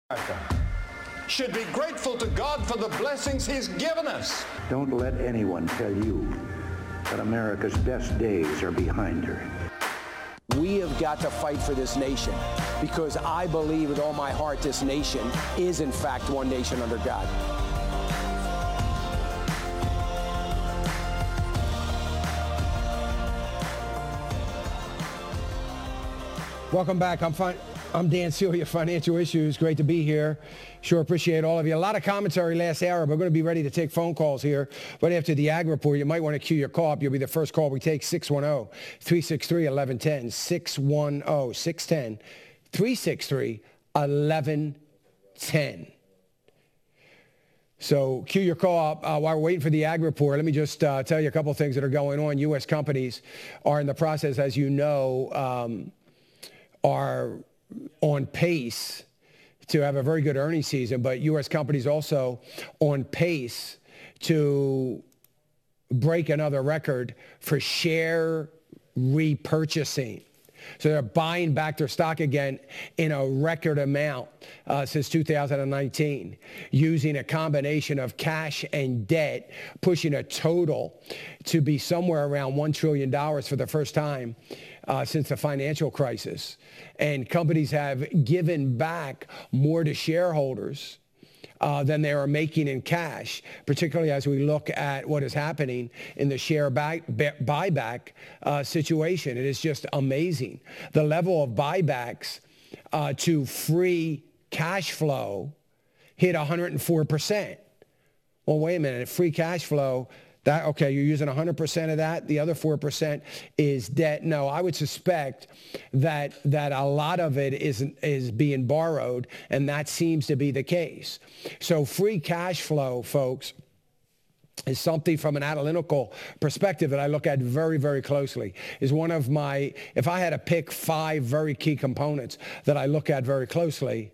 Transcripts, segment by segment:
should be grateful to God for the blessings he's given us. Don't let anyone tell you that America's best days are behind her. We have got to fight for this nation because I believe with all my heart this nation is in fact one nation under God. Welcome back. I'm Dan Celia, Financial Issues. Great to be here. Sure appreciate all of you. A lot of commentary last hour. We're going to be ready to take phone calls here. Right after the Ag Report, you might want to queue your call up. You'll be the first call we take, 610-363-1110, 610-663-1110. So queue your call up. While we're waiting for the Ag Report, let me just tell you a couple of things that are going on. U.S. companies are in the process, as you know, are on pace to have a very good earnings season, but U.S. companies also on pace to break another record for share repurchasing. So they're buying back their stock again in a record amount since 2019, using a combination of cash and debt, pushing a total to be somewhere around $1 trillion for the first time since the financial crisis. And companies have given back more to shareholders than they are making in cash, particularly as we look at what is happening in the share buyback situation. It is just amazing. The level of buybacks to free cash flow hit 104%. Well, wait a minute, free cash flow, okay, you're using 100% of that. The other 4% is debt. No, I would suspect that a lot of it is being borrowed, and that seems to be the case. So free cash flow, folks, is something from an analytical perspective that I look at very, very closely. Is one of my, if I had to pick 5 very key components that I look at very closely,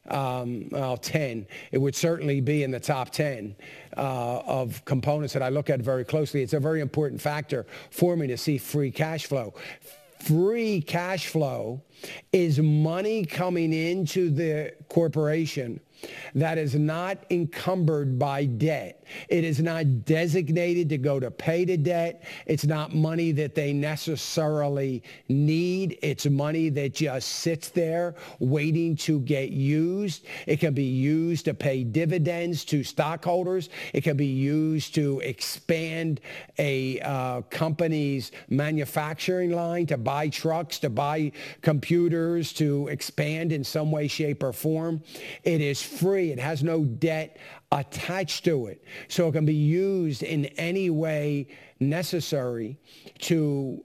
10, it would certainly be in the top 10 of components that I look at very closely. It's a very important factor for me to see free cash flow. Free cash flow is money coming into the corporation that is not encumbered by debt. It is not designated to go to pay the debt. It's not money that they necessarily need. It's money that just sits there waiting to get used. It can be used to pay dividends to stockholders. It can be used to expand a company's manufacturing line, to buy trucks, to buy computers, to expand in some way, shape, or form. It is free. It has no debt attached to it. So it can be used in any way necessary to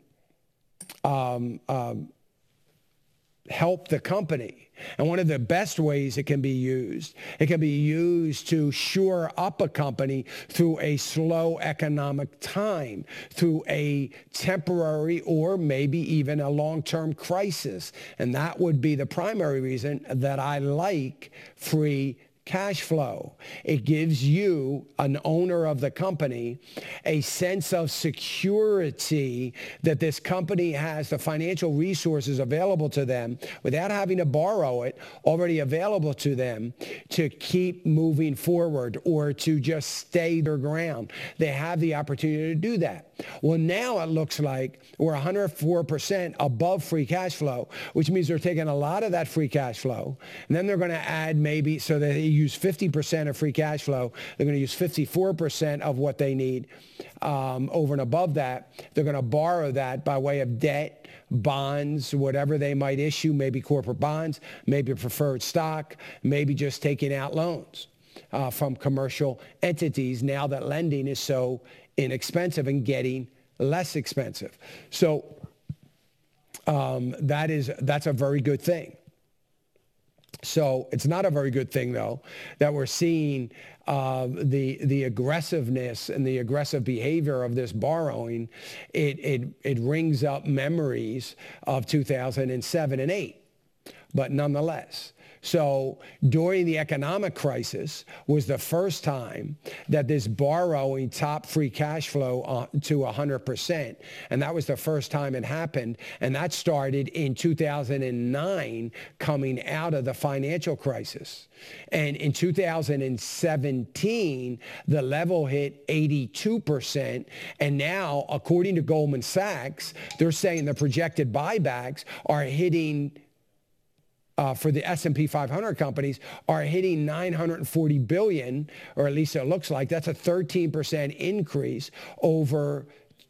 help the company. And one of the best ways it can be used to shore up a company through a slow economic time, through a temporary or maybe even a long-term crisis. And that would be the primary reason that I like free cash flow. It gives you, an owner of the company, a sense of security that this company has the financial resources available to them without having to borrow it, already available to them to keep moving forward or to just stay their ground. They have the opportunity to do that. Well, now it looks like we're 104% above free cash flow, which means they're taking a lot of that free cash flow, and then they're going to add maybe, so that they use 50% of free cash flow, they're going to use 54% of what they need over and above that. They're going to borrow that by way of debt, bonds, whatever they might issue, maybe corporate bonds, maybe preferred stock, maybe just taking out loans from commercial entities now that lending is so inexpensive and getting less expensive. So that's a very good thing. So it's not a very good thing, though, that we're seeing the aggressiveness and the aggressive behavior of this borrowing. It rings up memories of 2007 and 8. But nonetheless, So during the economic crisis was the first time that this borrowing topped free cash flow to 100%. And that was the first time it happened. And that started in 2009, coming out of the financial crisis. And in 2017, the level hit 82%. And now, according to Goldman Sachs, they're saying the projected buybacks are hitting for the S&P 500 companies are hitting $940 billion, or at least it looks like. That's a 13% increase over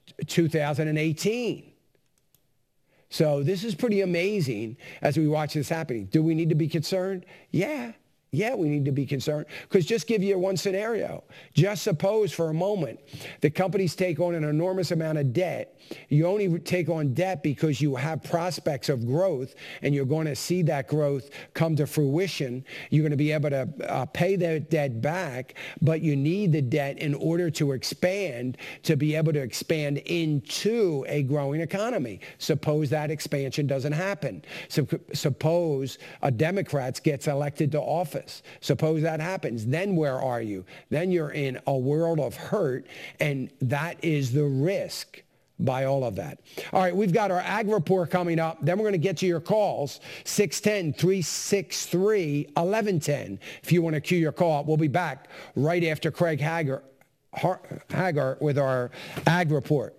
2018. So this is pretty amazing as we watch this happening. Do we need to be concerned? Yeah, we need to be concerned. Because just give you one scenario. Just suppose for a moment that companies take on an enormous amount of debt. You only take on debt because you have prospects of growth, and you're going to see that growth come to fruition. You're going to be able to pay that debt back, but you need the debt in order to expand, to be able to expand into a growing economy. Suppose that expansion doesn't happen. Suppose a Democrat gets elected to office. Suppose that happens. Then where are you? Then you're in a world of hurt, and that is the risk by all of that. All right, we've got our Ag Report coming up. Then we're going to get to your calls, 610-363-1110. If you want to queue your call up, we'll be back right after Craig Hager with our Ag Report.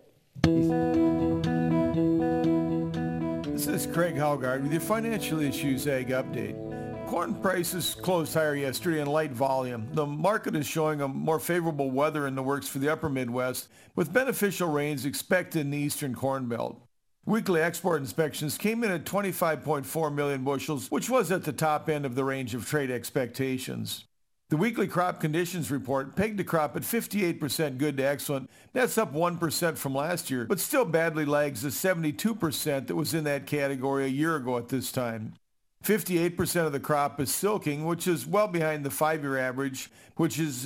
This is Craig Haggard with your Financial Issues Ag Update. Corn prices closed higher yesterday in light volume. The market is showing a more favorable weather in the works for the upper Midwest, with beneficial rains expected in the eastern Corn Belt. Weekly export inspections came in at 25.4 million bushels, which was at the top end of the range of trade expectations. The weekly crop conditions report pegged the crop at 58% good to excellent. That's up 1% from last year, but still badly lags the 72% that was in that category a year ago at this time. 58% of the crop is silking, which is well behind the 5-year average, which is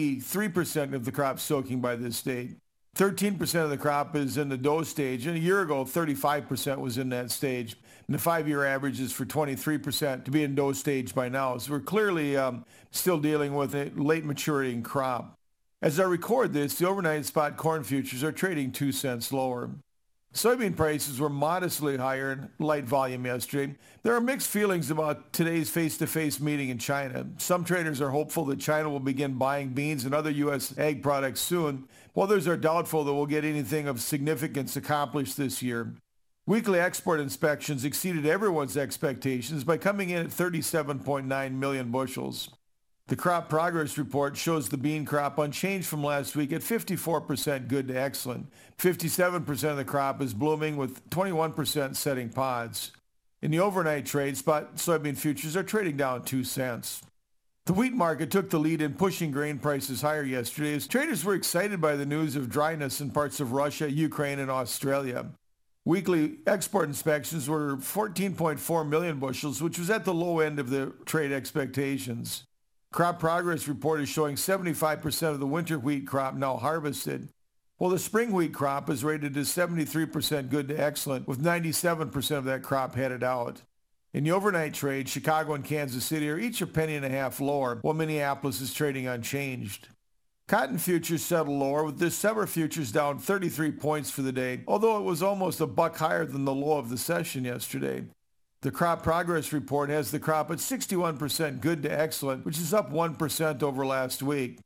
83% of the crop silking by this date. 13% of the crop is in the dough stage, and a year ago, 35% was in that stage. And the 5-year average is for 23% to be in dough stage by now. So we're clearly still dealing with a late maturing crop. As I record this, the overnight spot corn futures are trading 2 cents lower. Soybean prices were modestly higher in light volume yesterday. There are mixed feelings about today's face-to-face meeting in China. Some traders are hopeful that China will begin buying beans and other U.S. ag products soon, while others are doubtful that we'll get anything of significance accomplished this year. Weekly export inspections exceeded everyone's expectations by coming in at 37.9 million bushels. The crop progress report shows the bean crop unchanged from last week at 54% good to excellent. 57% of the crop is blooming, with 21% setting pods. In the overnight trade, spot soybean futures are trading down 2 cents. The wheat market took the lead in pushing grain prices higher yesterday as traders were excited by the news of dryness in parts of Russia, Ukraine, and Australia. Weekly export inspections were 14.4 million bushels, which was at the low end of the trade expectations. Crop progress report is showing 75% of the winter wheat crop now harvested, while the spring wheat crop is rated as 73% good to excellent, with 97% of that crop headed out. In the overnight trade, Chicago and Kansas City are each a penny and a half lower, while Minneapolis is trading unchanged. Cotton futures settled lower, with December futures down 33 points for the day, although it was almost a buck higher than the low of the session yesterday. The crop progress report has the crop at 61% good to excellent, which is up 1% over last week.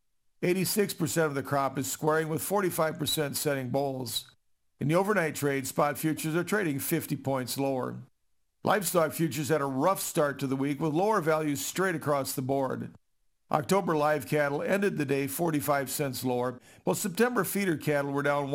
86% of the crop is squaring, with 45% setting bolls. In the overnight trade, spot futures are trading 50 points lower. Livestock futures had a rough start to the week, with lower values straight across the board. October live cattle ended the day 45 cents lower, while September feeder cattle were down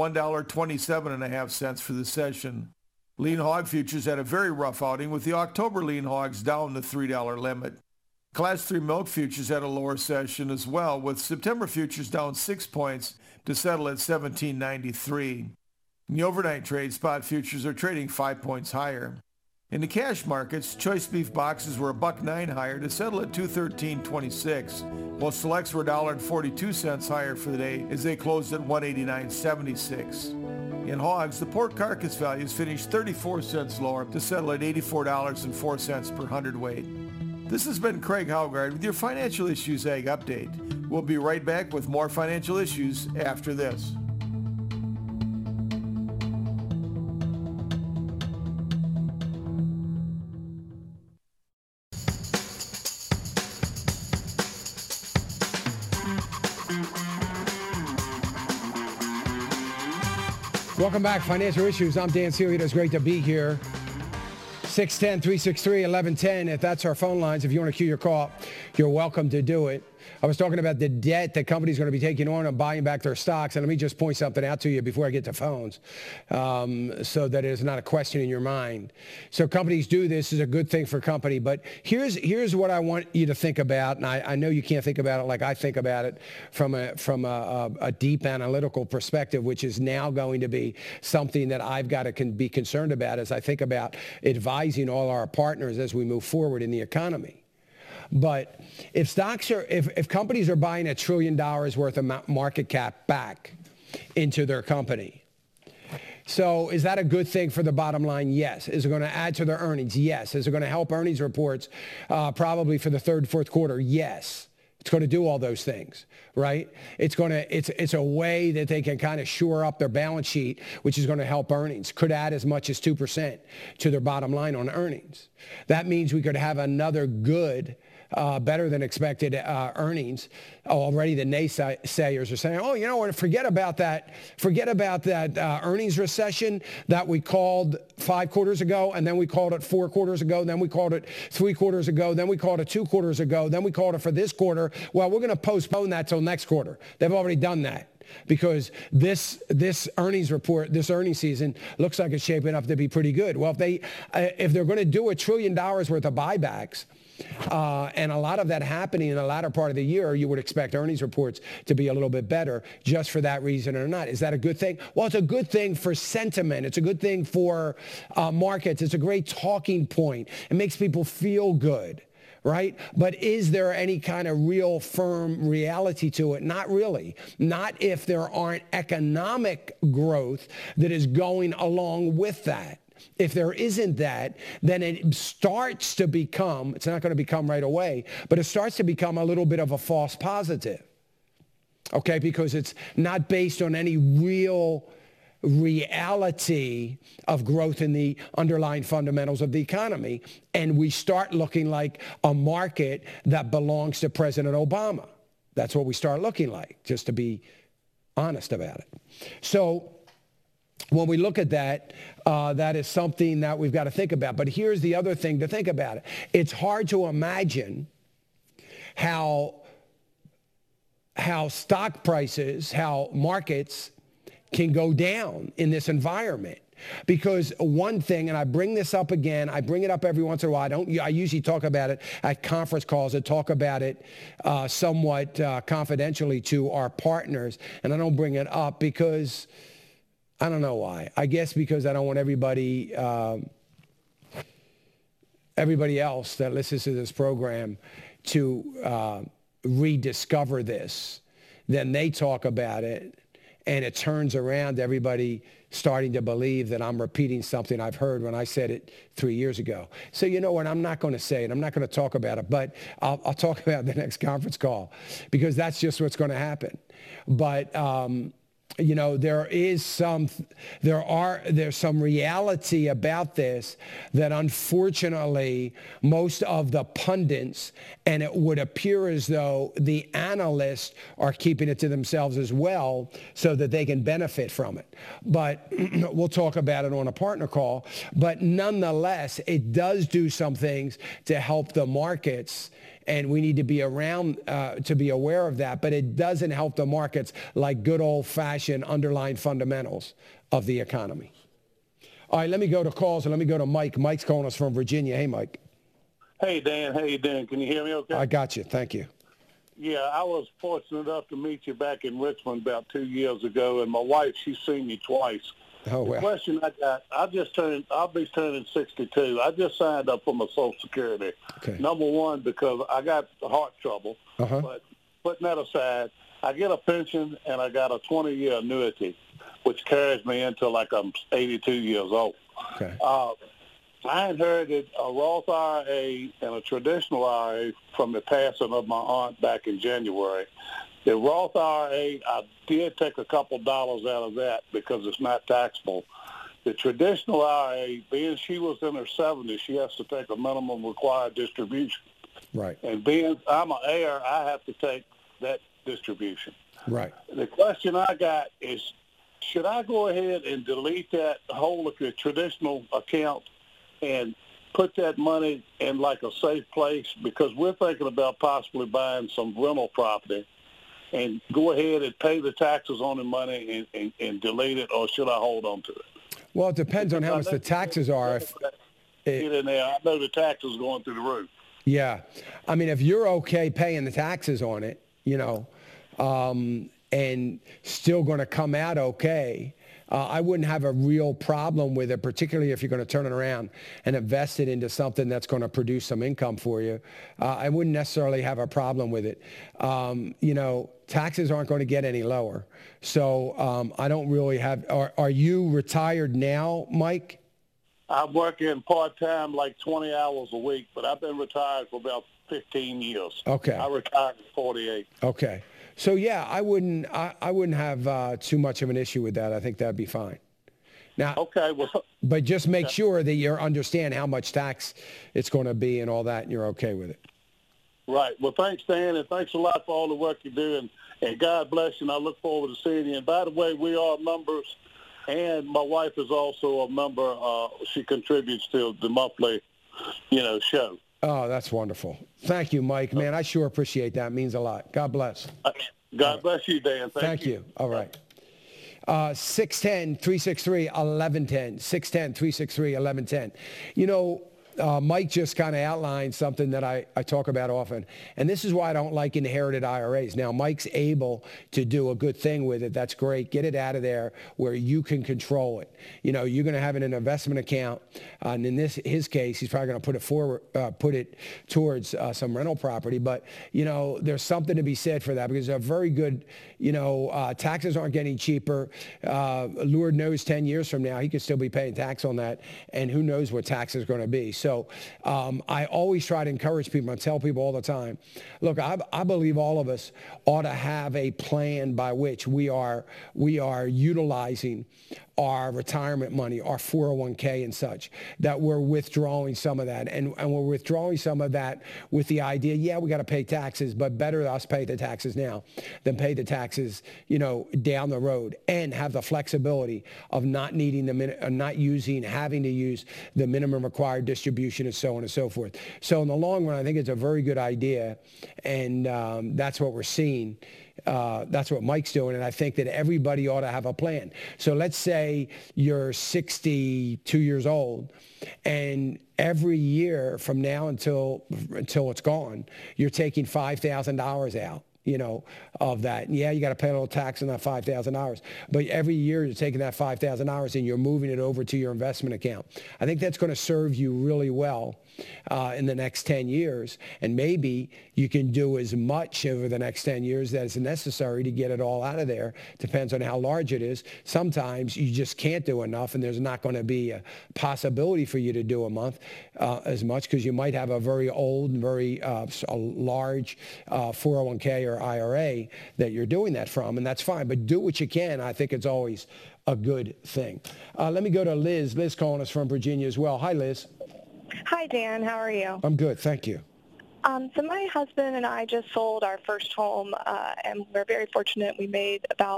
$1.27.5 for the session. Lean hog futures had a very rough outing, with the October lean hogs down the $3 limit. Class 3 milk futures had a lower session as well, with September futures down 6 points to settle at $17.93. In the overnight trade, spot futures are trading 5 points higher. In the cash markets, choice beef boxes were $1.09 higher to settle at $213.26, while selects were $1.42 higher for the day as they closed at $189.76. In hogs, the pork carcass values finished 34 cents lower to settle at $84.04 per hundredweight. This has been Craig Haugaard with your Financial Issues Ag Update. We'll be right back with more financial issues after this. Welcome back, Financial Issues. I'm Dan Seeley. It's great to be here. 610-363-1110. If that's our phone lines, if you want to queue your call, you're welcome to do it. I was talking about the debt that companies are going to be taking on and buying back their stocks. And let me just point something out to you before I get to phones, so that it is not a question in your mind. So companies do this is a good thing for company. But here's what I want you to think about. And I know you can't think about it like I think about it from a deep analytical perspective, which is now going to be something that I've got to be concerned about as I think about advising all our partners as we move forward in the economy. But if companies are buying $1 trillion worth of market cap back into their company, so is that a good thing for the bottom line? Yes. Is it going to add to their earnings? Yes. Is it going to help earnings reports probably for the third and fourth quarter? Yes. It's going to do all those things, right? It's a way that they can kind of shore up their balance sheet, which is going to help earnings. Could add as much as 2% to their bottom line on earnings. That means we could have another good, better than expected earnings. Already the naysayers are saying, oh, you know what, forget about that earnings recession that we called 5 quarters ago, and then we called it 4 quarters ago, then we called it 3 quarters ago, then we called it 2 quarters ago, then we called it for this quarter. Well, we're going to postpone that till next quarter. They've already done that, because this earnings report, this earnings season looks like it's shaping up to be pretty good. Well, if they're going to do $1 trillion worth of buybacks, and a lot of that happening in the latter part of the year, you would expect earnings reports to be a little bit better just for that reason or not. Is that a good thing? Well, it's a good thing for sentiment. It's a good thing for markets. It's a great talking point. It makes people feel good, right? But is there any kind of real firm reality to it? Not really. Not if there aren't economic growth that is going along with that. If there isn't that, then it starts to become, it's not going to become right away, but it starts to become a little bit of a false positive, okay? Because it's not based on any real reality of growth in the underlying fundamentals of the economy, and we start looking like a market that belongs to President Obama. That's what we start looking like, just to be honest about it. So when we look at that, that is something that we've got to think about. But here's the other thing to think about. It's hard to imagine how stock prices, how markets can go down in this environment. Because one thing, and I bring this up again, I bring it up every once in a while. I usually talk about it at conference calls. I talk about it somewhat confidentially to our partners, and I don't bring it up because I don't know why. I guess because I don't want everybody else that listens to this program to rediscover this. Then they talk about it, and it turns around everybody starting to believe that I'm repeating something I've heard when I said it 3 years ago. So you know what? I'm not going to say it. I'm not going to talk about it, but I'll talk about it the next conference call, because that's just what's going to happen. But you know, there's some reality about this that unfortunately most of the pundits, and it would appear as though the analysts are keeping it to themselves as well so that they can benefit from it. But we'll talk about it on a partner call. But nonetheless, it does do some things to help the markets, and we need to be around to be aware of that. But it doesn't help the markets like good old-fashioned underlying fundamentals of the economy. All right, let me go to calls, and let me go to Mike. Mike's calling us from Virginia. Hey, Mike. Hey, Dan. How you doing? Can you hear me okay? I got you. Thank you. Yeah, I was fortunate enough to meet you back in Richmond about 2 years ago, and my wife, she's seen me twice. Oh, well. The question I got, I'll be turning 62. I just signed up for my Social Security. Okay. Number one, because I got heart trouble. Uh-huh. But putting that aside, I get a pension, and I got a 20-year annuity, which carries me until like I'm 82 years old. Okay. I inherited a Roth IRA and a traditional IRA from the passing of my aunt back in January. The Roth IRA, I did take a couple dollars out of that because it's not taxable. The traditional IRA, being she was in her 70s, she has to take a minimum required distribution. Right. And being I'm an heir, I have to take that distribution. Right. The question I got is, should I go ahead and delete that whole of the traditional account and put that money in like a safe place, because we're thinking about possibly buying some rental property, and go ahead and pay the taxes on the money and delete it, or should I hold on to it? Well, it depends on how much the taxes are. Get in there. I know the taxes are going through the roof. Yeah. I mean, if you're okay paying the taxes on it, and still going to come out okay, I wouldn't have a real problem with it, particularly if you're going to turn it around and invest it into something that's going to produce some income for you. I wouldn't necessarily have a problem with it. Taxes aren't going to get any lower. So I don't really have, are you retired now, Mike? I'm working part-time, like 20 hours a week, but I've been retired for about 15 years. Okay. I retired at 48. Okay. So yeah, I wouldn't have too much of an issue with that. I think that'd be fine. Now, okay, well, but just make sure that you understand how much tax it's going to be and all that, and you're okay with it. Right. Well, thanks, Dan, and thanks a lot for all the work you do, and God bless you, and I look forward to seeing you. And by the way, we are members, and my wife is also a member. She contributes to the monthly, show. Oh, that's wonderful. Thank you, Mike. Man, I sure appreciate that. It means a lot. God bless. God bless you, Dan. Thank you. All right. 610-363-1110. 610-363-1110. Mike just kind of outlined something that I talk about often, and this is why I don't like inherited IRAs. Now, Mike's able to do a good thing with it. That's great. Get it out of there where you can control it. You're going to have an investment account, and in his case, he's probably going to put it towards some rental property. But there's something to be said for that, because they're very good. Taxes aren't getting cheaper. Lord knows 10 years from now he could still be paying tax on that, and who knows what tax is going to be. So I always try to encourage people and tell people all the time, look, I believe all of us ought to have a plan by which we are utilizing our retirement money, our 401k and such, that we're withdrawing some of that. And we're withdrawing some of that with the idea, we got to pay taxes, but better us pay the taxes now than pay the taxes, down the road, and have the flexibility of not needing having to use the minimum required distribution and so on and so forth. So in the long run, I think it's a very good idea. And that's what we're seeing. That's what Mike's doing, and I think that everybody ought to have a plan. So let's say you're 62 years old, and every year from now until it's gone, you're taking $5,000 out. Of that. And you got to pay a little tax on that $5,000. But every year you're taking that $5,000 and you're moving it over to your investment account. I think that's going to serve you really well in the next 10 years. And maybe you can do as much over the next 10 years as necessary to get it all out of there. Depends on how large it is. Sometimes you just can't do enough, and there's not going to be a possibility for you to do as much, because you might have a very old and very a large 401k or IRA that you're doing that from, and that's fine. But do what you can. I think it's always a good thing. Let me go to Liz. Liz calling us from Virginia as well. Hi, Liz. Hi, Dan. How are you? I'm good. Thank you. So my husband and I just sold our first home, and we're very fortunate. We made about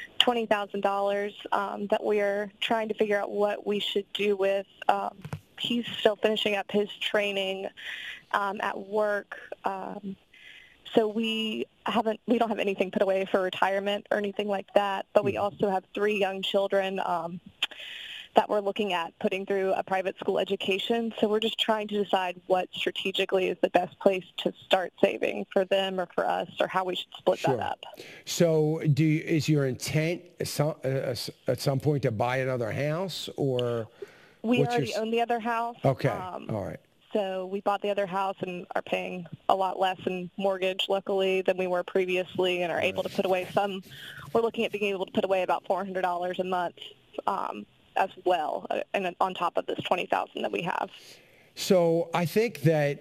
$20,000 that we're trying to figure out what we should do with. He's still finishing up his training at work. So we don't have anything put away for retirement or anything like that, but we also have 3 young children that we're looking at putting through a private school education. So we're just trying to decide what strategically is the best place to start saving for them or for us, or how we should split that up. So is your intent at some point to buy another house, or? We already own the other house. Okay, all right. So we bought the other house and are paying a lot less in mortgage, luckily, than we were previously, and are able to put away some. We're looking at being able to put away about $400 a month as well, and on top of this $20,000 that we have. So I think that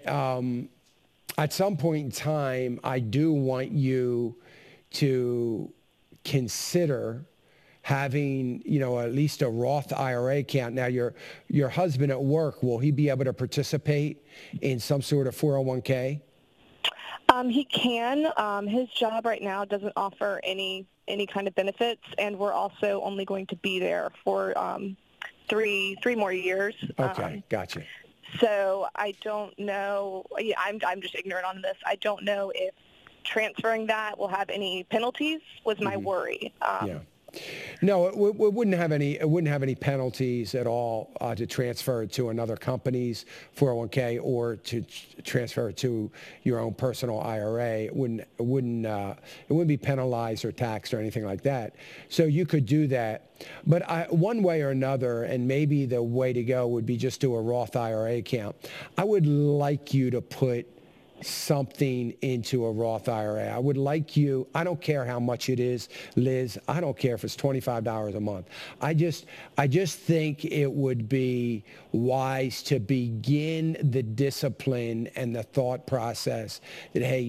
at some point in time, I do want you to consider having, at least a Roth IRA account. Now, your husband at work, will he be able to participate in some sort of 401k? He can. His job right now doesn't offer any kind of benefits, and we're also only going to be there for three more years. Okay, gotcha. So I don't know. I'm just ignorant on this. I don't know if transferring that will have any penalties. Was my worry. Yeah. No, it wouldn't have any. It wouldn't have any penalties at all to transfer it to another company's 401k or to transfer it to your own personal IRA. It wouldn't be penalized or taxed or anything like that. So you could do that. But one way or another, and maybe the way to go would be just do a Roth IRA account. I would like you to put something into a Roth IRA. I would like you, I don't care how much it is, Liz. I don't care if it's $25 a month. I just think it would be wise to begin the discipline and the thought process that, hey,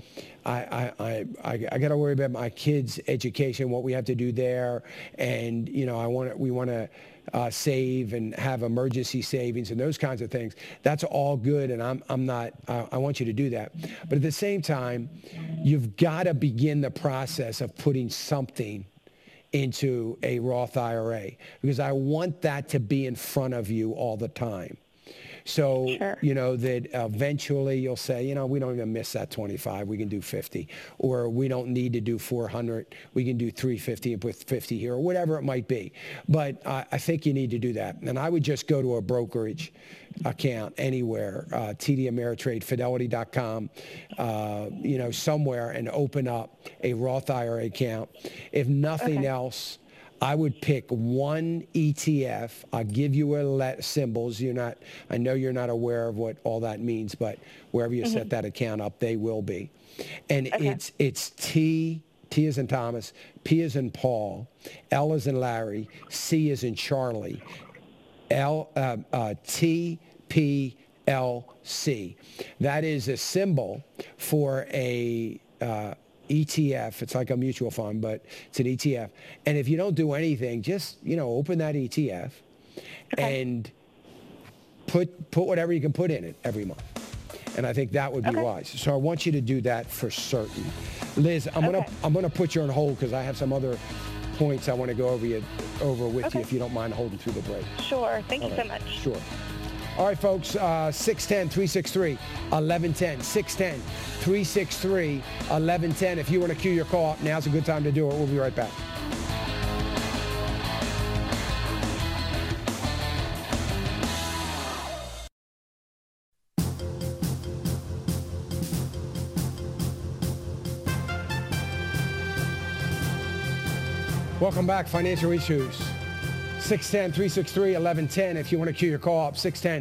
I got to worry about my kids' education, what we have to do there, and we want to save and have emergency savings and those kinds of things. That's all good, and I want you to do that. But at the same time, you've got to begin the process of putting something into a Roth IRA, because I want that to be in front of you all the time. So, sure. That eventually you'll say, we don't even miss that 25. We can do 50. Or we don't need to do 400. We can do 350 and put 50 here, or whatever it might be. But I think you need to do that. And I would just go to a brokerage account anywhere, TD Ameritrade, Fidelity.com, somewhere, and open up a Roth IRA account. If nothing else, I would pick one ETF. I'll give you symbols. I know you're not aware of what all that means, but wherever you set that account up, they will be. And it's T as in Thomas, P as in Paul, L as in Larry, C as in Charlie, TPLC. That is a symbol for a ETF. It's like a mutual fund, but it's an ETF. And if you don't do anything, just, open that ETF and put whatever you can put in it every month. And I think that would be wise. So I want you to do that for certain. Liz, I'm gonna put you on hold because I have some other points I want to go over with you, if you don't mind holding through the break. Sure. Thank you so much. Sure. All right, folks, 610-363-1110, 610-363-1110. If you want to queue your call up, now's a good time to do it. We'll be right back. Welcome back, Financial Issues. 610-363-1110 if you want to queue your call up,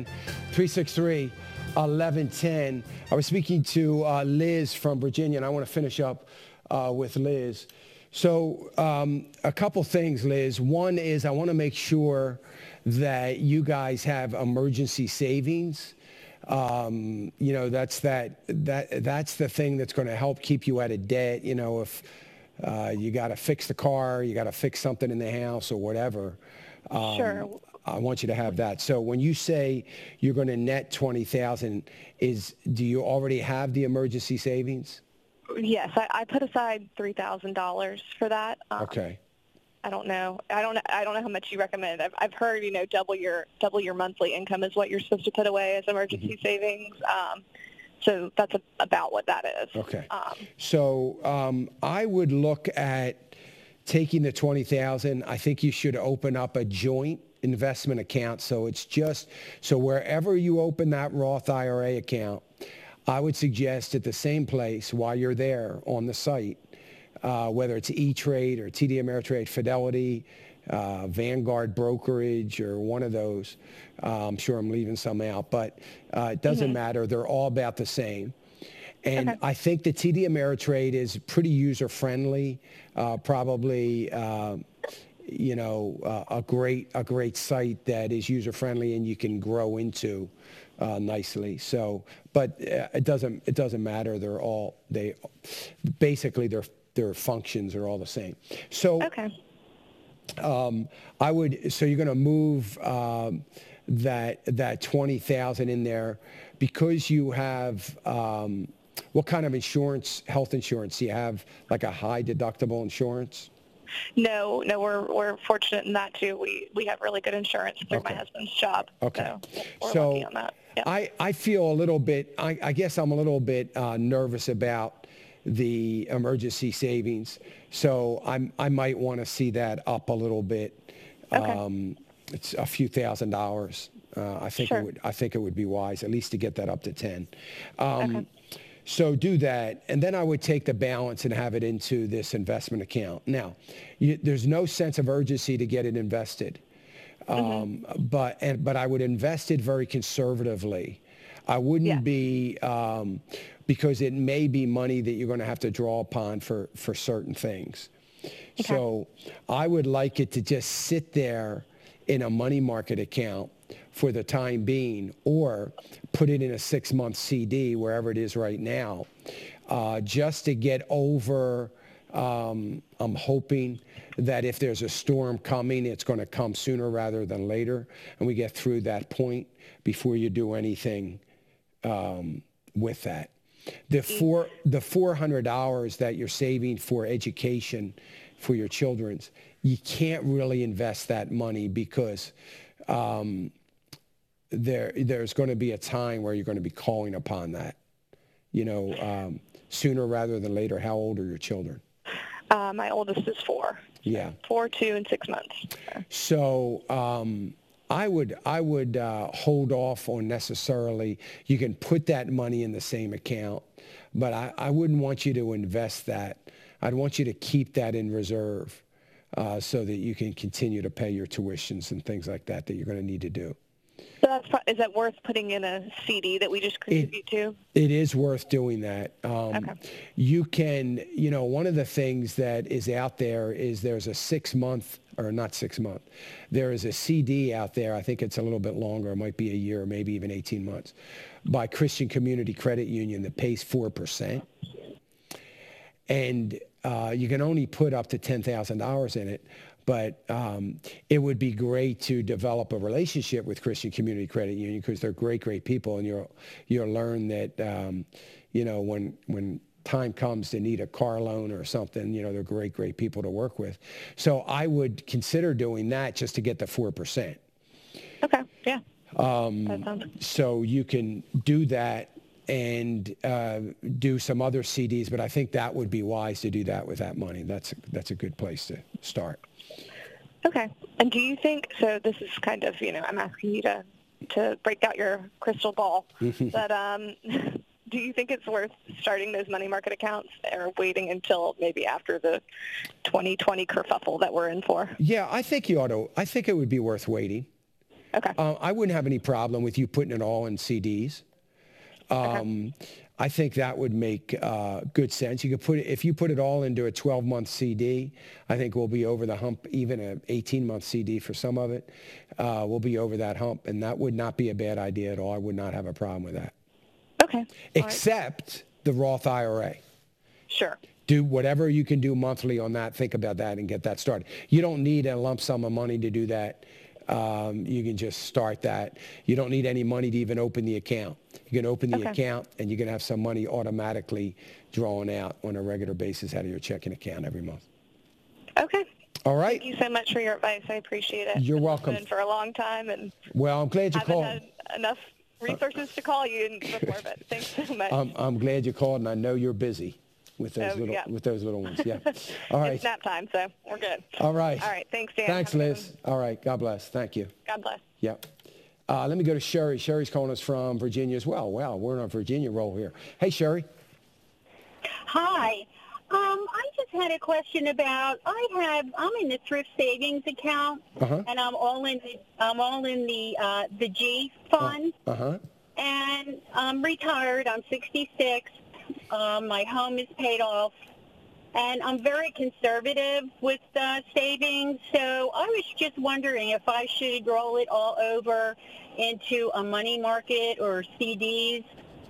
610-363-1110. I was speaking to Liz from Virginia, and I want to finish up with Liz. So a couple things, Liz. One is I want to make sure that you guys have emergency savings. That's the thing that's going to help keep you out of debt. If you got to fix the car, you got to fix something in the house or whatever. Sure. I want you to have that. So when you say you're going to net $20,000, do you already have the emergency savings? Yes, I put aside $3,000 for that. Okay. I don't know how much you recommend. I've heard double your monthly income is what you're supposed to put away as emergency savings. So that's about what that is. Okay. So I would look at taking the $20,000. I think you should open up a joint investment account. So wherever you open that Roth IRA account, I would suggest at the same place while you're there on the site, whether it's E-Trade or TD Ameritrade, Fidelity, Vanguard Brokerage, or one of those. I'm sure I'm leaving some out, but it doesn't matter. They're all about the same. And I think the TD Ameritrade is pretty user-friendly. Probably a great site that is user friendly and you can grow into nicely. So, but it doesn't matter. Basically their functions are all the same. So, Okay. so you're going to move that 20,000 in there because you have what kind of insurance, health insurance? Do you have like a high deductible insurance? No, we're fortunate in that too. We have really good insurance through my husband's job. Okay. So we're lucky on that. Yeah. I feel a little bit, I guess I'm a little bit nervous about the emergency savings. So I might want to see that up a little bit. Okay. It's a few $1,000s. I think Sure. I think it would be wise at least to get that up to 10. Okay. So do that, and then I would take the balance and have it into this investment account. Now, there's no sense of urgency to get it invested, but I would invest it very conservatively. I wouldn't be because it may be money that you're going to have to draw upon for certain things. Okay. So I would like it to just sit there in a money market account for the time being, or put it in a 6-month CD, wherever it is right now, just to get over, I'm hoping that if there's a storm coming, it's going to come sooner rather than later, and we get through that point before you do anything with that. The $400 that you're saving for education for your children's, you can't really invest that money because there's going to be a time where you're going to be calling upon that, sooner rather than later. How old are your children? My oldest is 4. Yeah. 4, 2, and 6 months. So I would hold off on necessarily. You can put that money in the same account, but I wouldn't want you to invest that. I'd want you to keep that in reserve so that you can continue to pay your tuitions and things like that you're going to need to do. So is that worth putting in a CD that we just contribute to? It is worth doing that. Okay. You can, one of the things that is out there is there's a 6-month, or not 6 month, there is a CD out there, I think it's a little bit longer, it might be a year, maybe even 18 months, by Christian Community Credit Union that pays 4%. And you can only put up to $10,000 in it. But it would be great to develop a relationship with Christian Community Credit Union because they're great people, and you'll learn that when time comes to need a car loan or something, they're great people to work with. So I would consider doing that just to get the 4%. Okay, yeah. That sounds good. So you can do that and do some other CDs, but I think that would be wise to do that with that money. That's a good place to start. Okay. And do you think, so this is kind of, I'm asking you to break out your crystal ball, but do you think it's worth starting those money market accounts or waiting until maybe after the 2020 kerfuffle that we're in for? Yeah, I think it would be worth waiting. Okay. I wouldn't have any problem with you putting it all in CDs. Okay. I think that would make good sense. You could if you put it all into a 12-month CD, I think we'll be over the hump. Even an 18-month CD for some of it, we'll be over that hump, and that would not be a bad idea at all. I would not have a problem with that. Okay. Except the Roth IRA. Sure. Do whatever you can do monthly on that. Think about that and get that started. You don't need a lump sum of money to do that. You can just start that. You don't need any money to even open the account. You can open the account, and you're going to have some money automatically drawn out on a regular basis out of your checking account every month. Okay. All right. Thank you so much for your advice. I appreciate it. You're welcome. I've been for a long time, and well, I'm glad you called. Haven't had enough resources to call you before, but thanks so much. I'm glad you called, and I know you're busy with those little ones. Yeah. All right. It's nap time, so we're good. All right. All right. Thanks, Dan. Thanks, Liz. All right. God bless. Thank you. God bless. Yeah. Let me go to Sherry. Sherry's calling us from Virginia as well. Wow, we're on a Virginia roll here. Hey, Sherry. Hi. I just had a question about I'm in the thrift savings account, and I'm all in the G fund, and I'm retired. I'm 66. My home is paid off, And I'm very conservative with savings, so I was just wondering if I should roll it all over into a money market or CDs.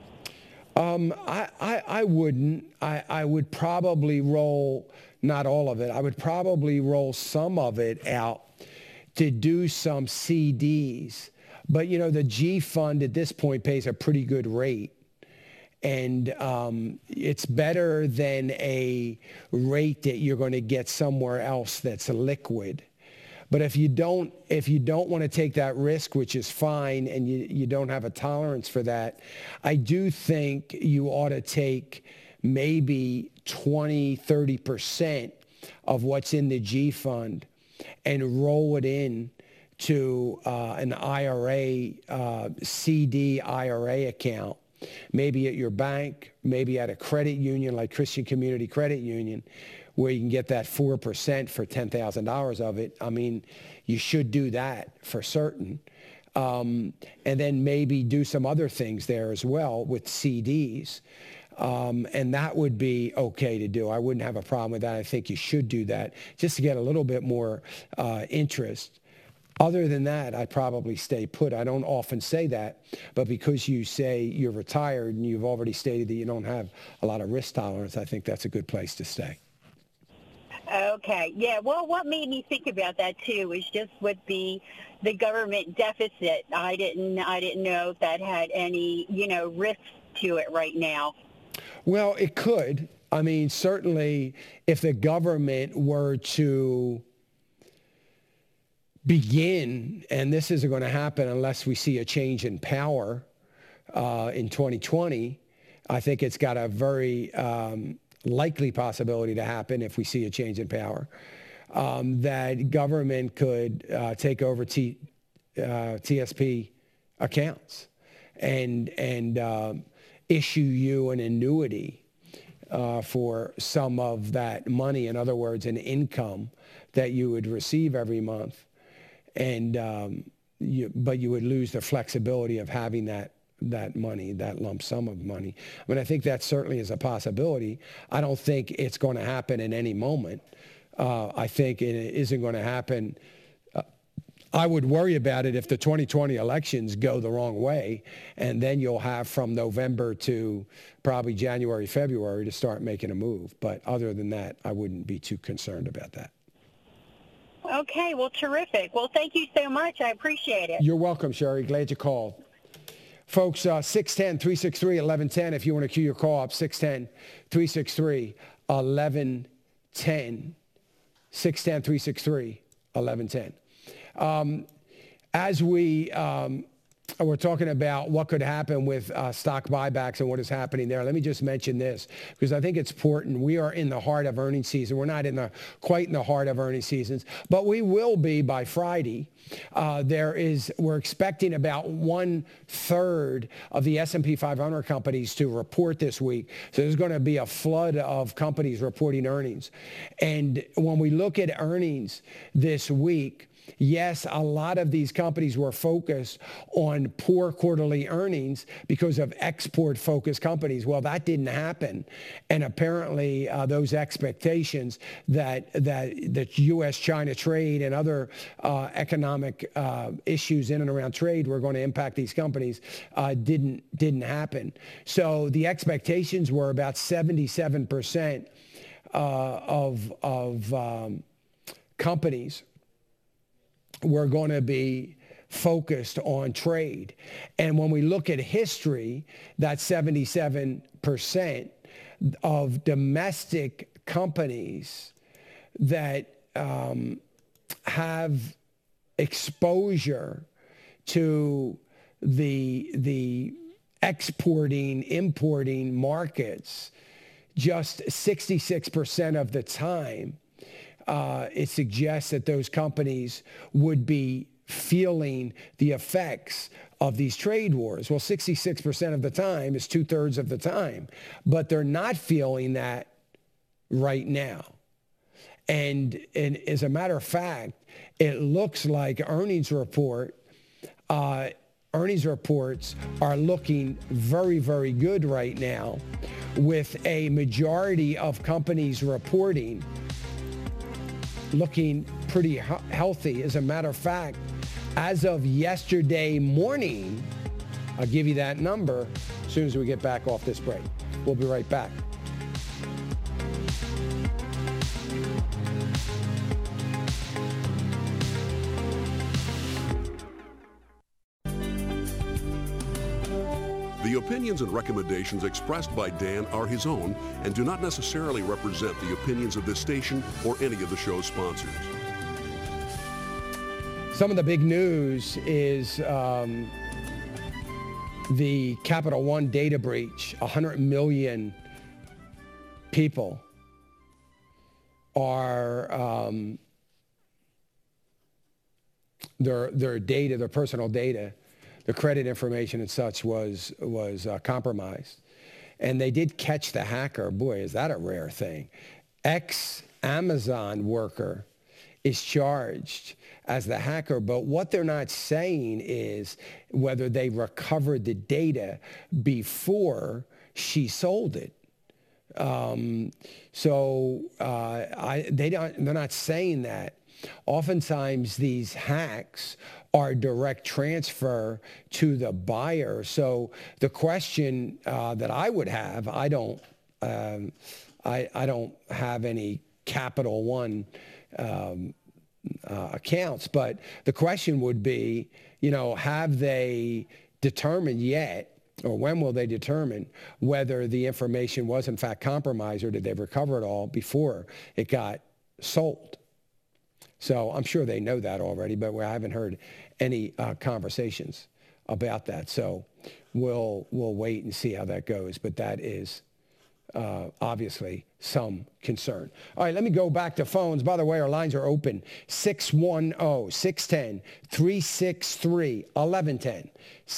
I wouldn't. I would probably roll, not all of it, I would probably roll some of it out to do some CDs. But, you know, the G fund at this point pays a pretty good rate. And it's better than a rate that you're going to get somewhere else that's liquid. But if you don't want to take that risk, which is fine, and you don't have a tolerance for that, I do think you ought to take maybe 20-30% of what's in the G fund and roll it in to an IRA, CD IRA account, maybe at your bank, maybe at a credit union like Christian Community Credit Union, where you can get that 4% for $10,000 of it. I mean, you should do that for certain. And then maybe do some other things there as well with CDs. And that would be okay to do. I wouldn't have a problem with that. I think you should do that just to get a little bit more interest. Other than that, I'd probably stay put. I don't often say that, but because you say you're retired and you've already stated that you don't have a lot of risk tolerance, I think that's a good place to stay. Okay. Yeah. Well, what made me think about that too is just with the government deficit. I didn't know if that had any, risk to it right now. Well, it could. I mean, certainly if the government were to begin, and this isn't going to happen unless we see a change in power in 2020, I think it's got a very likely possibility to happen if we see a change in power, that government could take over TSP accounts and issue you an annuity for some of that money. In other words, an income that you would receive every month. And but you would lose the flexibility of having that money, that lump sum of money. I mean, I think that certainly is a possibility. I don't think it's going to happen in any moment. I think it isn't going to happen. I would worry about it if the 2020 elections go the wrong way, and then you'll have from November to probably January, February to start making a move. But other than that, I wouldn't be too concerned about that. Okay, well, terrific. Well, thank you so much. I appreciate it. You're welcome, Sherry. Glad you called. Folks, 610-363-1110, if you want to queue your call up, 610-363-1110, 610-363-1110. As we're talking about what could happen with stock buybacks and what is happening there, let me just mention this, because I think it's important. We are in the heart of earnings season. We're not quite in the heart of earnings seasons, but we will be by Friday. We're expecting about 1/3 of the S&P 500 companies to report this week. So there's going to be a flood of companies reporting earnings. And when we look at earnings this week, yes, a lot of these companies were focused on poor quarterly earnings because of export-focused companies. Well, that didn't happen. And apparently those expectations that U.S.-China trade and other economic issues in and around trade were going to impact these companies didn't happen. So the expectations were about 77% of companies we're going to be focused on trade. And when we look at history, that 77% of domestic companies that have exposure to the exporting, importing markets, just 66% of the time, it suggests that those companies would be feeling the effects of these trade wars. Well, 66% of the time is 2/3 of the time, but they're not feeling that right now. And as a matter of fact, it looks like earnings earnings reports are looking very, very good right now, with a majority of companies reporting looking pretty healthy. As a matter of fact, as of yesterday morning, I'll give you that number as soon as we get back off this break. We'll be right back. The opinions and recommendations expressed by Dan are his own and do not necessarily represent the opinions of this station or any of the show's sponsors. Some of the big news is the Capital One data breach. 100 million people are their data, their personal data, the credit information and such was compromised. And they did catch the hacker. Boy, is that a rare thing. Ex-Amazon worker is charged as the hacker, but what they're not saying is whether they recovered the data before she sold it. They're not saying that. Oftentimes these hacks are direct transfer to the buyer. So the question that I would have, I don't have any Capital One accounts, but the question would be, have they determined yet, or when will they determine whether the information was in fact compromised, or did they recover it all before it got sold? So I'm sure they know that already, but I haven't heard any conversations about that. So we'll wait and see how that goes. But that is obviously some concern. All right, let me go back to phones. By the way, our lines are open. 610-663-1110.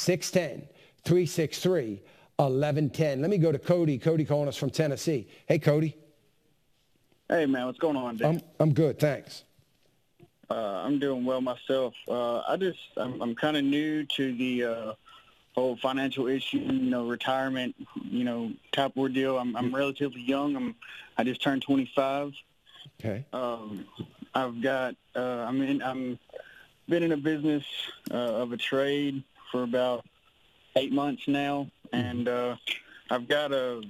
610-363-1110. Let me go to Cody. Cody calling us from Tennessee. Hey, Cody. Hey, man. What's going on, Dan? I'm good, thanks. I'm doing well myself. I'm kind of new to the whole financial issue, retirement, type ordeal. I'm relatively young. I just turned 25. Okay. I've got I'm been in a business of a trade for about 8 months now, and I've got a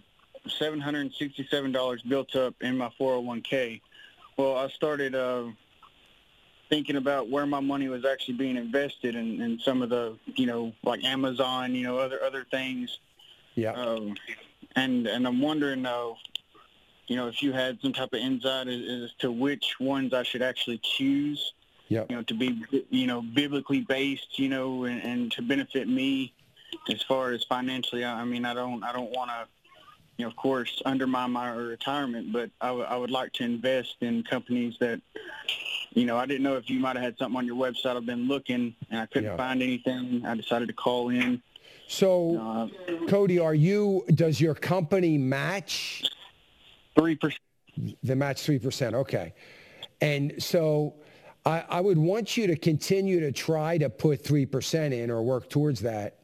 $767 built up in my 401k. Well, I started thinking about where my money was actually being invested in some of the, like Amazon, other things. Yeah. And I'm wondering, if you had some type of insight as to which ones I should actually choose, to be, biblically based, and to benefit me as far as financially. I mean, I don't want to, of course, undermine my retirement, but I would like to invest in companies that, I didn't know if you might have had something on your website. I've been looking, and I couldn't find anything. I decided to call in. So, Cody, does your company match? 3%. They match 3%, okay. And so I would want you to continue to try to put 3% in or work towards that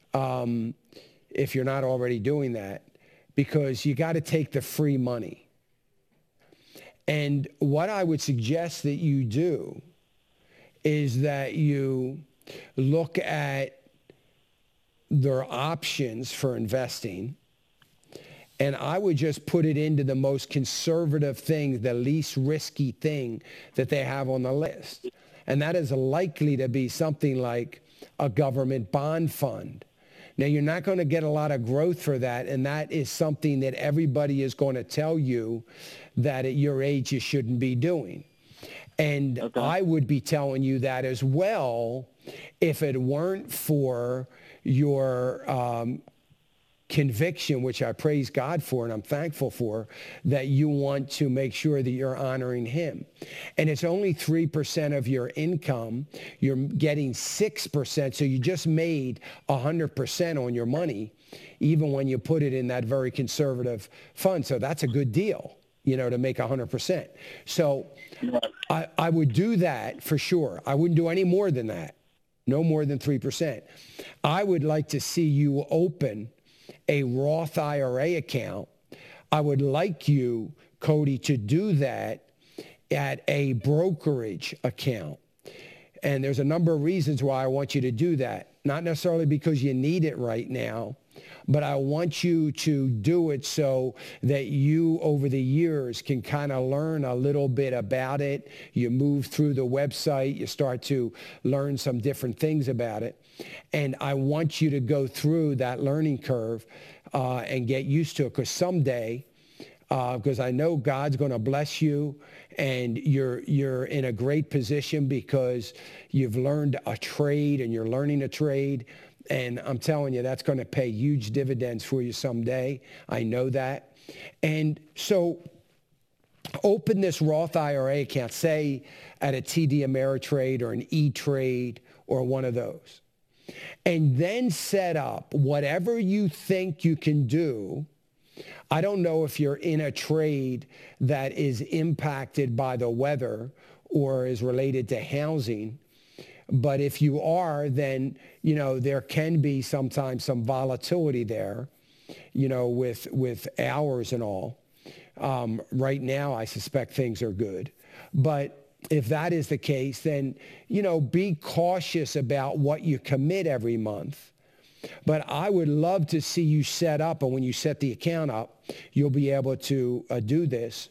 if you're not already doing that, because you got to take the free money. And what I would suggest that you do is that you look at their options for investing, and I would just put it into the most conservative thing, the least risky thing that they have on the list. And that is likely to be something like a government bond fund. Now, you're not going to get a lot of growth for that, and that is something that everybody is going to tell you that at your age you shouldn't be doing. And okay. I would be telling you that as well if it weren't for your conviction, which I praise God for and I'm thankful for, that you want to make sure that you're honoring him. And it's only 3% of your income. You're getting 6%, so you just made 100% on your money, even when you put it in that very conservative fund. So that's a good deal, to make 100%. So I would do that for sure. I wouldn't do any more than that. No more than 3%. I would like to see you open a Roth IRA account. I would like you, Cody, to do that at a brokerage account. And there's a number of reasons why I want you to do that. Not necessarily because you need it right now, but I want you to do it so that you, over the years, can kind of learn a little bit about it. You move through the website, you start to learn some different things about it. And I want you to go through that learning curve and get used to it, because someday, because I know God's going to bless you, and you're in a great position because you've learned a trade and you're learning a trade. And I'm telling you, that's going to pay huge dividends for you someday. I know that. And so open this Roth IRA account, say at a TD Ameritrade or an E-Trade or one of those. And then set up whatever you think you can do. I don't know if you're in a trade that is impacted by the weather or is related to housing. But if you are, then, there can be sometimes some volatility there, with hours and all. Right now, I suspect things are good. But if that is the case, then, be cautious about what you commit every month. But I would love to see you set up, and when you set the account up, you'll be able to do this,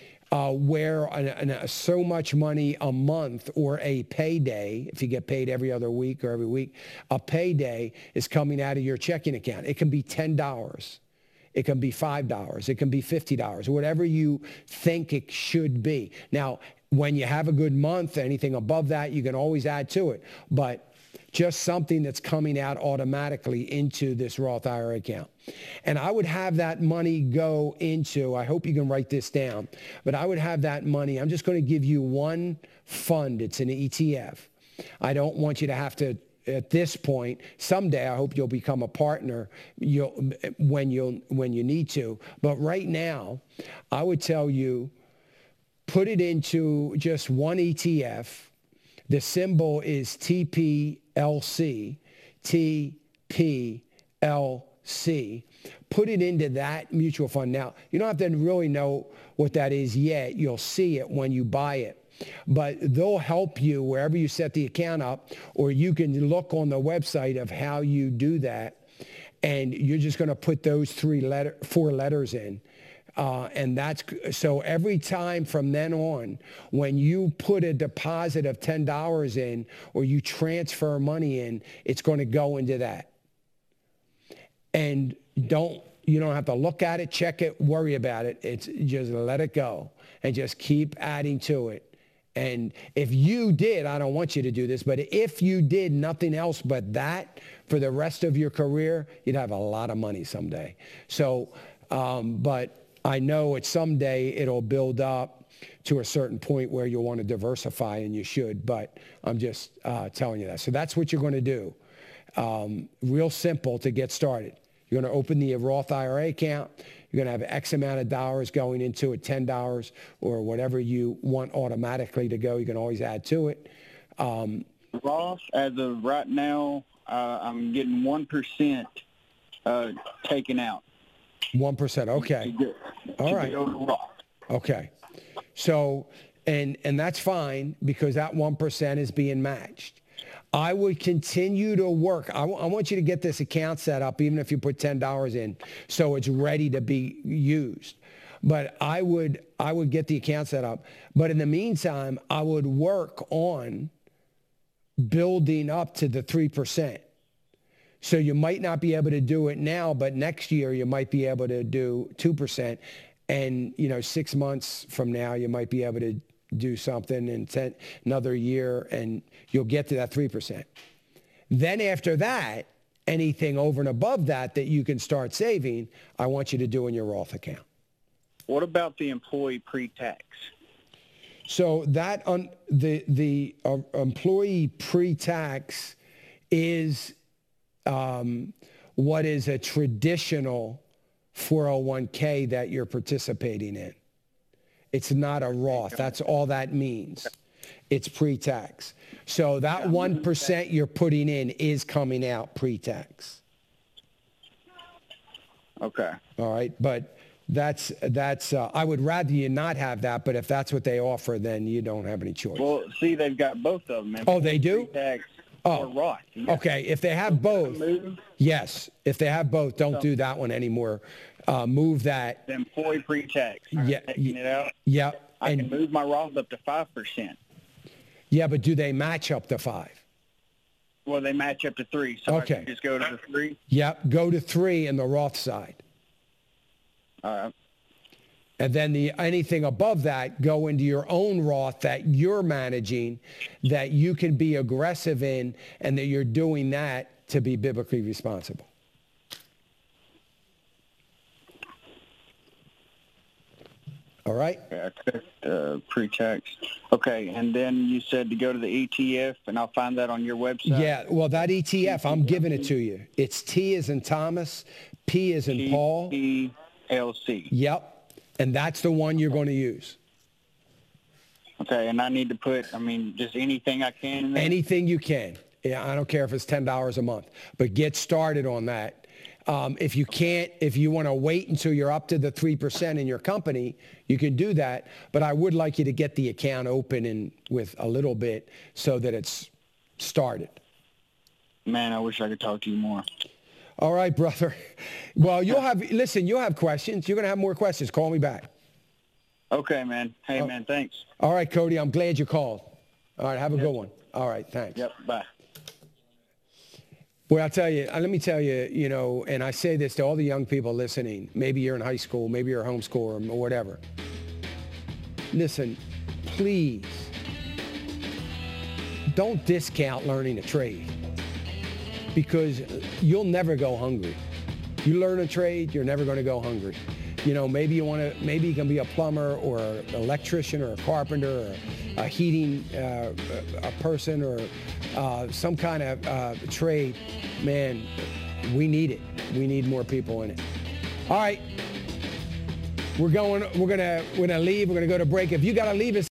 where so much money a month or a payday, if you get paid every other week or every week, a payday is coming out of your checking account. It can be $10. It can be $5. It can be $50, whatever you think it should be. Now, when you have a good month, anything above that, you can always add to it. But just something that's coming out automatically into this Roth IRA account. And I would have that money go into, I hope you can write this down, but I would have that money, I'm just going to give you one fund. It's an ETF. I don't want you to have to, at this point, someday I hope you'll become a partner when you need to. But right now, I would tell you, put it into just one ETF. The symbol is TPLC, TPLC. Put it into that mutual fund. Now, you don't have to really know what that is yet. You'll see it when you buy it. But they'll help you wherever you set the account up, or you can look on the website of how you do that. And you're just going to put those four letters in. And that's so every time from then on, when you put a deposit of $10 in or you transfer money in, it's going to go into that. And you don't have to look at it, check it, worry about it. It's just let it go and just keep adding to it. And if you did, I don't want you to do this, but if you did nothing else but that for the rest of your career, you'd have a lot of money someday. So, but I know someday it'll build up to a certain point where you'll want to diversify, and you should, but I'm just telling you that. So that's what you're going to do. Real simple to get started. You're going to open the Roth IRA account. You're going to have X amount of dollars going into it, $10 or whatever you want automatically to go. You can always add to it. Roth, as of right now, I'm getting 1% taken out. 1%. Okay. All right. Okay. So, and that's fine because that 1% is being matched. I would continue to work. I want you to get this account set up, even if you put $10 in, so it's ready to be used. But I would get the account set up. But in the meantime, I would work on building up to the 3%. So you might not be able to do it now, but next year you might be able to do 2%. And, 6 months from now, you might be able to do something in another year, and you'll get to that 3%. Then after that, anything over and above that you can start saving, I want you to do in your Roth account. What about the employee pre-tax? So that the employee pre-tax is what is a traditional 401k that you're participating in. It's not a Roth. That's all that means. It's pre-tax. So that 1% you're putting in is coming out pre-tax. Okay. All right, but that's I would rather you not have that, but if that's what they offer, then you don't have any choice. Well, see, they've got both of them. Oh, they do? Pre-tax or Roth. Yes. Okay, if they have both, yes. If they have both, don't do that one anymore. Move that. The employee pre-tax. Yeah. Taking it out. Yeah. I can move my Roth up to 5%. Yeah, but do they match up to 5? Well, they match up to 3, so okay. I can just go to the 3? Yep, go to 3 in the Roth side. All right. And then anything above that, go into your own Roth that you're managing, that you can be aggressive in, and that you're doing that to be biblically responsible. All right? Pre-tax. Okay, and then you said to go to the ETF, and I'll find that on your website? Yeah, well, that ETF, I'm giving it to you. It's T as in Thomas, P as in Paul. TPLC. Yep, and that's the one you're going to use. Okay, and I need to put, just anything I can in there? Anything you can. Yeah, I don't care if it's $10 a month, but get started on that. If you want to wait until you're up to the 3% in your company, you can do that. But I would like you to get the account open with a little bit so that it's started. Man, I wish I could talk to you more. All right, brother. Well, you'll have questions. You're going to have more questions. Call me back. Okay, man. Hey, man, thanks. All right, Cody, I'm glad you called. All right, have a good one. All right, thanks. Yep, bye. Well, I'll tell you, let me tell you, and I say this to all the young people listening. Maybe you're in high school, maybe you're a homeschooler or whatever. Listen, please, don't discount learning a trade because you'll never go hungry. You learn a trade, you're never going to go hungry. Maybe you can be a plumber or an electrician or a carpenter or a heating a person or some kind of trade. Man, we need it. We need more people in it. All right, we're gonna leave. We're gonna go to break. If you gotta leave us.